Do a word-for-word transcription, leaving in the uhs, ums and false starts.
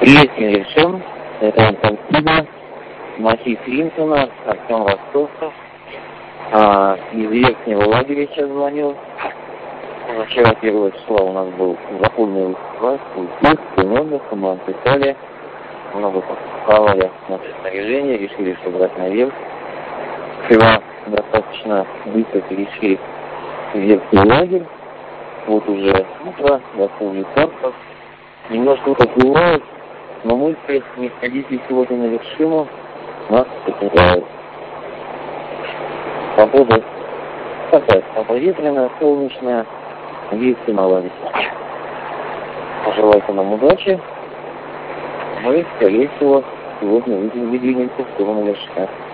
Приветствую, решен. Это Антарктида, массив Линкольна, Артем Ростовцев. А, из верхнего лагеря сейчас звонил. Вчера первое число у нас был запольный выход, номер, мы отписали. Много поступало наше снаряжение, решили, что брать наверх. Вчера достаточно быстро перешли в верхний лагерь. Вот уже утро, запомнил корпус. Немножко вот отбивает, но мы, не сходили сегодня на вершину, нас покидают. Погода такая, поветренная, солнечная, надеюсь, все наладится. Пожелайте нам удачи. Мы, скорее всего, сегодня выдвинемся в сторону вершины.